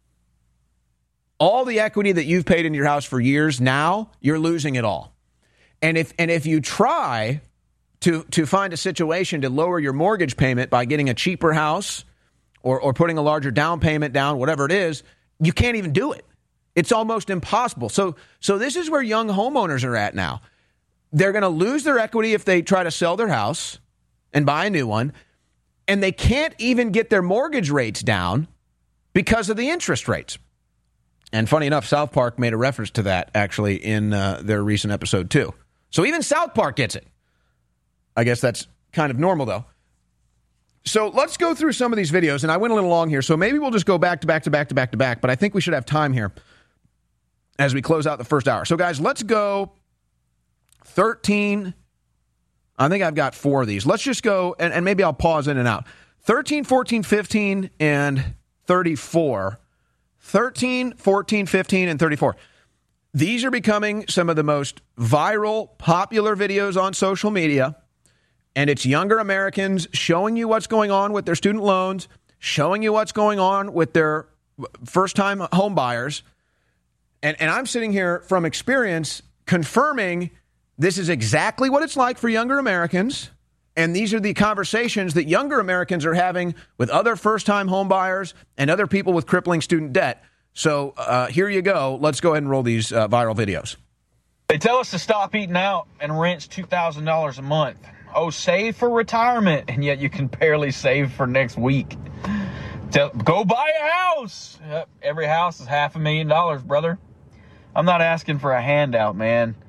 All the equity that you've paid into your house for years, now you're losing it all. And if and if you try to to find a situation to lower your mortgage payment by getting a cheaper house or, or putting a larger down payment down, whatever it is, you can't even do it. It's almost impossible. So so this is where young homeowners are at now. They're going to lose their equity if they try to sell their house and buy a new one. And they can't even get their mortgage rates down because of the interest rates. And funny enough, South Park made a reference to that, actually, in uh, their recent episode, too. So even South Park gets it. I guess that's kind of normal, though. So let's go through some of these videos. And I went a little long here, so maybe we'll just go back to back to back to back to back. But I think we should have time here as we close out the first hour. So, guys, let's go thirteen. I think I've got four of these. Let's just go, and, and maybe I'll pause in and out. thirteen, fourteen, fifteen, and thirty-four. thirteen, fourteen, fifteen, and thirty-four. These are becoming some of the most viral, popular videos on social media. And it's younger Americans showing you what's going on with their student loans, showing you what's going on with their first-time home buyers. And, and I'm sitting here from experience confirming this is exactly what it's like for younger Americans. And these are the conversations that younger Americans are having with other first-time home buyers and other people with crippling student debt. So uh, here you go. Let's go ahead and roll these uh, viral videos. They tell us to stop eating out and rent two thousand dollars a month. Oh, save for retirement, and yet you can barely save for next week. Tell, go buy a house. Yep, every house is half a million dollars, brother. I'm not asking for a handout, man.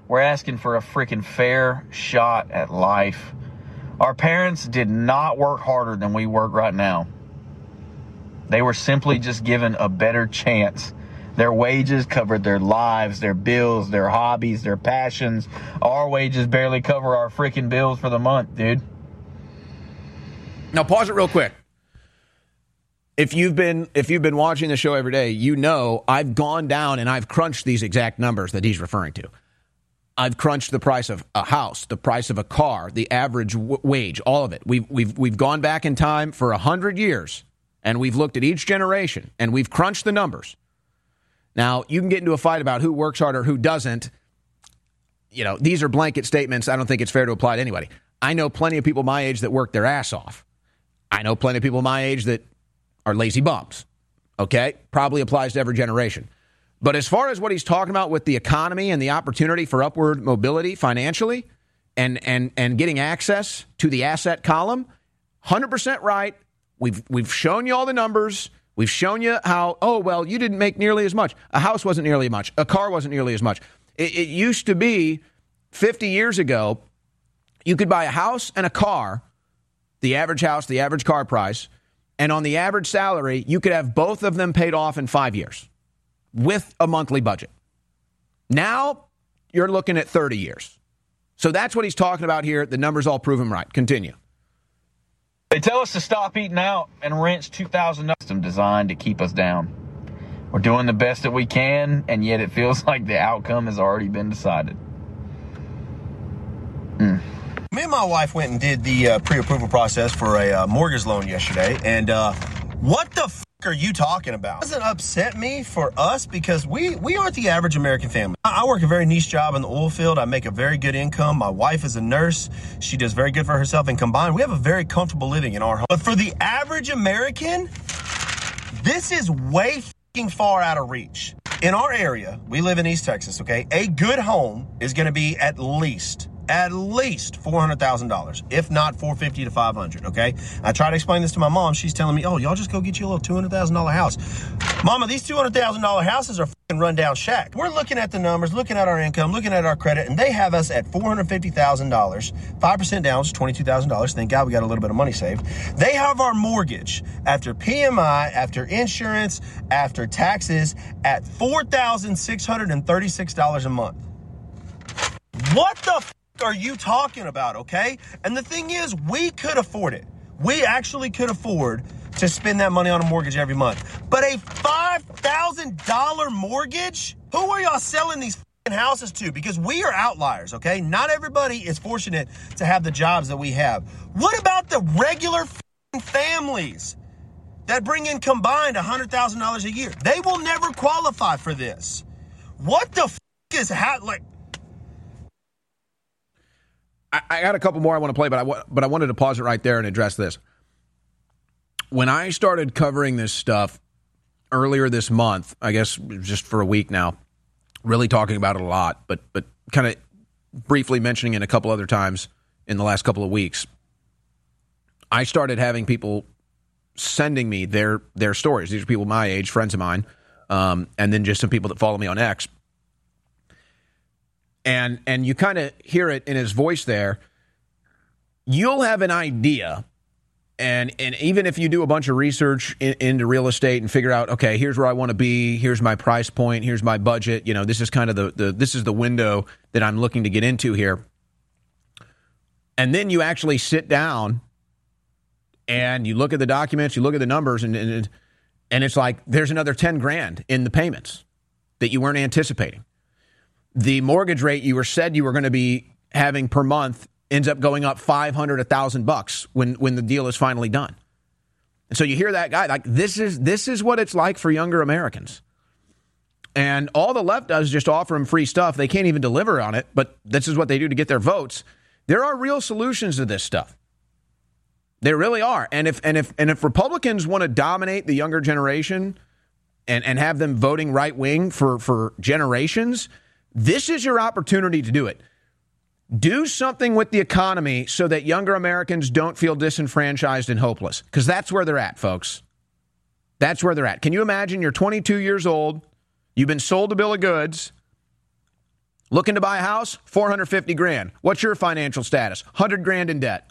We're asking for a freaking fair shot at life. Our parents did not work harder than we work right now. They were simply just given a better chance. Their wages covered their lives, their bills, their hobbies, their passions. Our wages barely cover our freaking bills for the month, dude. Now pause it real quick. If you've been if you've been watching the show every day, you know I've gone down and I've crunched these exact numbers that he's referring to. I've crunched the price of a house, the price of a car, the average w- wage, all of it. We've we've we've gone back in time for a hundred years, and we've looked at each generation, and we've crunched the numbers. Now, you can get into a fight about who works harder, who doesn't. You know, these are blanket statements. I don't think it's fair to apply to anybody. I know plenty of people my age that work their ass off. I know plenty of people my age that are lazy bums. Okay? Probably applies to every generation. But as far as what he's talking about with the economy and the opportunity for upward mobility financially and and and getting access to the asset column, one hundred percent right. We've we've shown you all the numbers. We've shown you how, oh, well, you didn't make nearly as much. A house wasn't nearly as much. A car wasn't nearly as much. It, it used to be fifty years ago, you could buy a house and a car, the average house, the average car price, and on the average salary, you could have both of them paid off in five years. With a monthly budget. Now, you're looking at thirty years. So that's what he's talking about here. The numbers all prove him right. Continue. They tell us to stop eating out and rent two thousand dollars designed to keep us down. We're doing the best that we can, and yet it feels like the outcome has already been decided. Mm. Me and my wife went and did the uh, pre-approval process for a uh, mortgage loan yesterday, and uh, what the f- are you talking about? It doesn't upset me for us because we, we aren't the average American family. I work a very niche job in the oil field. I make a very good income. My wife is a nurse. She does very good for herself. And combined, we have a very comfortable living in our home. But for the average American, this is way f***ing far out of reach. In our area, we live in East Texas, okay? A good home is going to be at least At least four hundred thousand dollars, if not four hundred fifty thousand to five hundred thousand dollars, okay? I try to explain this to my mom. She's telling me, oh, y'all just go get you a little two hundred thousand dollars house. Mama, these two hundred thousand dollars houses are fucking rundown shack. We're looking at the numbers, looking at our income, looking at our credit, and they have us at four hundred fifty thousand dollars, five percent down, which is twenty-two thousand dollars. Thank God we got a little bit of money saved. They have our mortgage after P M I, after insurance, after taxes at four thousand six hundred thirty-six dollars a month. What the f- are you talking about, okay? And the thing is, we could afford it. We actually could afford to spend that money on a mortgage every month. But a five thousand dollars mortgage? Who are y'all selling these f***ing houses to? Because we are outliers, okay? Not everybody is fortunate to have the jobs that we have. What about the regular f***ing families that bring in combined one hundred thousand dollars a year? They will never qualify for this. What the f*** is ha- like... I got a couple more I want to play, but I, but I wanted to pause it right there and address this. When I started covering this stuff earlier this month, I guess just for a week now, really talking about it a lot, but but kind of briefly mentioning it a couple other times in the last couple of weeks, I started having people sending me their their stories. These are people my age, friends of mine, um, and then just some people that follow me on X. And and you kind of hear it in his voice there. You'll have an idea, and and even if you do a bunch of research in, into real estate and figure out, okay, here's where I want to be, here's my price point, here's my budget, you know, this is kind of the, the this is the window that I'm looking to get into here. And then you actually sit down and you look at the documents, you look at the numbers, and and, and it's like there's another ten grand in the payments that you weren't anticipating. The mortgage rate you were said you were going to be having per month ends up going up five hundred, a thousand bucks when when the deal is finally done. And so you hear that guy like this is this is what it's like for younger Americans. And all the left does is just offer them free stuff. They can't even deliver on it, but this is what they do to get their votes. There are real solutions to this stuff. There really are. And if and if and if Republicans want to dominate the younger generation and, and have them voting right wing for, for generations, this is your opportunity to do it. Do something with the economy so that younger Americans don't feel disenfranchised and hopeless, because that's where they're at, folks. That's where they're at. Can you imagine you're twenty-two years old, you've been sold a bill of goods, Looking to buy a house? four hundred fifty grand. What's your financial status? one hundred grand in debt.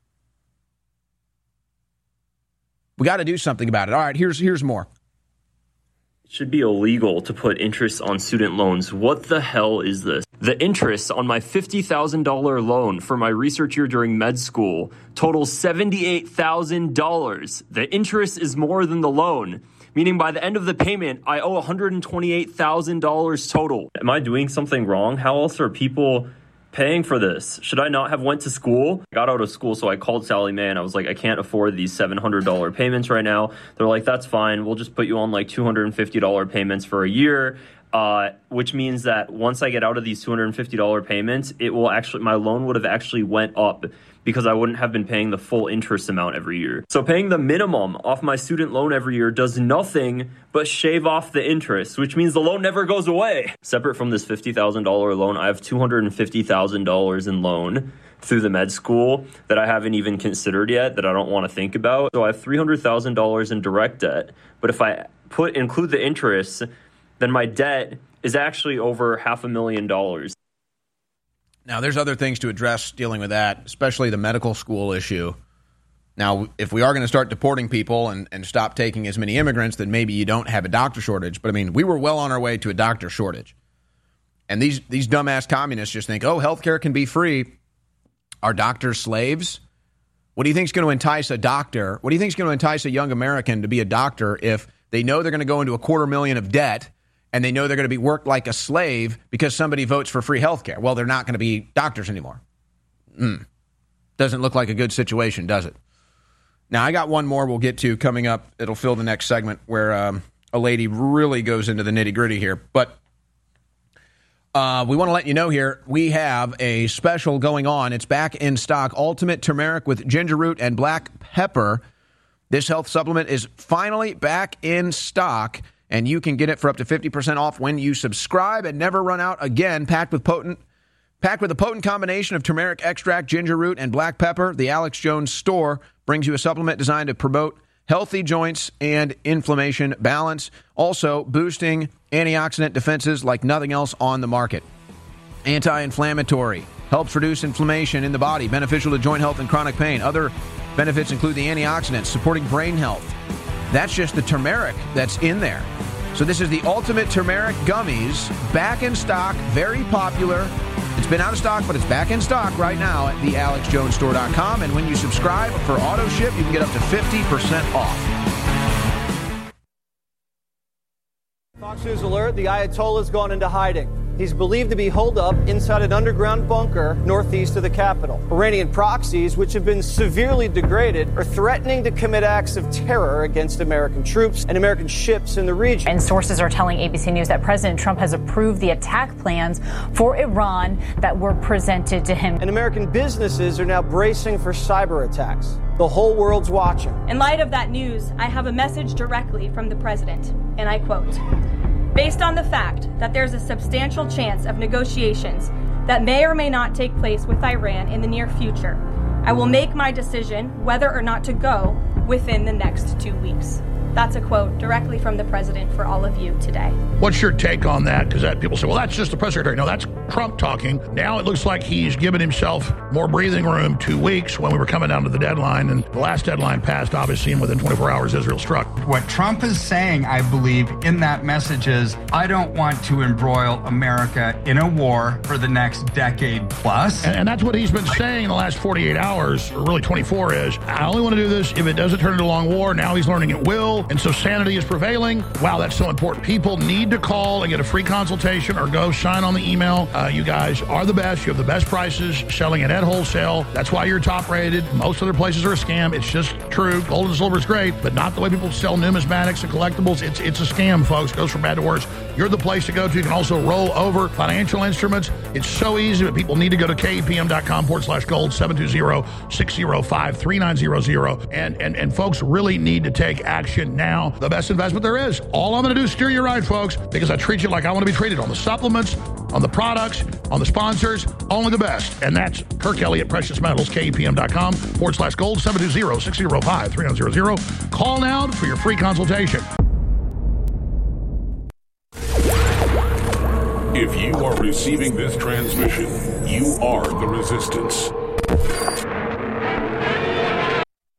We got to do something about it. All right, here's here's more. It should be illegal to put interest on student loans. What the hell is this? The interest on my fifty thousand dollars loan for my research year during med school totals seventy-eight thousand dollars. The interest is more than the loan, meaning by the end of the payment, I owe one hundred twenty-eight thousand dollars total. Am I doing something wrong? How else are people paying for this? Should I not have went to school? I got out of school, so I called Sallie Mae and I was like, I can't afford these seven hundred dollars payments right now. They're like, that's fine. We'll just put you on like two hundred fifty dollars payments for a year, uh, which means that once I get out of these two hundred fifty dollars payments, it will actually, my loan would have actually went up because I wouldn't have been paying the full interest amount every year. So paying the minimum off my student loan every year does nothing but shave off the interest, which means the loan never goes away. Separate from this fifty thousand dollars loan, I have two hundred fifty thousand dollars in loan through the med school that I haven't even considered yet, that I don't want to think about. So I have three hundred thousand dollars in direct debt. But if I put include the interest, then my debt is actually over half a million dollars. Now, there's other things to address dealing with that, especially the medical school issue. Now, if we are going to start deporting people and, and stop taking as many immigrants, then maybe you don't have a doctor shortage. But, I mean, we were well on our way to a doctor shortage. And these, these dumbass communists just think, oh, healthcare can be free. Are doctors slaves? What do you think is going to entice a doctor? What do you think is going to entice a young American to be a doctor if they know they're going to go into a quarter million of debt and they know they're going to be worked like a slave because somebody votes for free health care? Well, they're not going to be doctors anymore. Mm. Doesn't look like a good situation, does it? Now, I got one more we'll get to coming up. It'll fill the next segment where um, a lady really goes into the nitty-gritty here. But uh, we want to let you know here, we have a special going on. It's back in stock. Ultimate Turmeric with ginger root and black pepper. This health supplement is finally back in stock, and you can get it for up to fifty percent off when you subscribe and never run out again. Packed with potent, packed with a potent combination of turmeric extract, ginger root, and black pepper, the Alex Jones store brings you a supplement designed to promote healthy joints and inflammation balance, also boosting antioxidant defenses like nothing else on the market. Anti-inflammatory, helps reduce inflammation in the body, beneficial to joint health and chronic pain. Other benefits include the antioxidants, supporting brain health. That's just the turmeric that's in there. So this is the Ultimate Turmeric Gummies, back in stock, very popular. It's been out of stock, but it's back in stock right now at the alex jones store dot com. And when you subscribe for auto ship, you can get up to fifty percent off. Fox News alert, the Ayatollah's gone into hiding. He's believed to be holed up inside an underground bunker northeast of the capital. Iranian proxies, which have been severely degraded, are threatening to commit acts of terror against American troops and American ships in the region. And sources are telling A B C News that President Trump has approved the attack plans for Iran that were presented to him. And American businesses are now bracing for cyber attacks. The whole world's watching. In light of that news, I have a message directly from the president, and I quote, "Based on the fact that there's a substantial chance of negotiations that may or may not take place with Iran in the near future, I will make my decision whether or not to go within the next two weeks." That's a quote directly from the president for all of you today. What's your take on that? Because that, people say, well, that's just the press secretary. No, that's Trump talking. Now it looks like he's given himself more breathing room two weeks when we were coming down to the deadline. And the last deadline passed, obviously, and within twenty-four hours, Israel struck. What Trump is saying, I believe, in that message is, I don't want to embroil America in a war for the next decade plus. And, and that's what he's been saying in the last forty-eight hours, or really twenty-four, is, I only want to do this if it doesn't turn into a long war. Now he's learning it will. And so sanity is prevailing. Wow, that's so important. People need to call and get a free consultation or go sign on the email. Uh, you guys are the best. You have the best prices, selling it at wholesale. That's why you're top rated. Most other places are a scam. It's just true. Gold and silver is great, but not the way people sell numismatics and collectibles. It's it's a scam, folks. It goes from bad to worse. You're the place to go to. You can also roll over financial instruments. It's so easy, but people need to go to kepm.com forward slash gold, seven two zero, six zero five, three nine zero zero. And, and, and folks really need to take action now. The best investment there is. All I'm going to do is steer you right, folks, because I treat you like I want to be treated on the supplements, on the products, on the sponsors, only the best. And that's Kirk Elliott, Precious Metals, kepm.com forward slash gold, seven two zero, six zero five, three nine zero zero. Call now for your free consultation. If you are receiving this transmission, you are the resistance.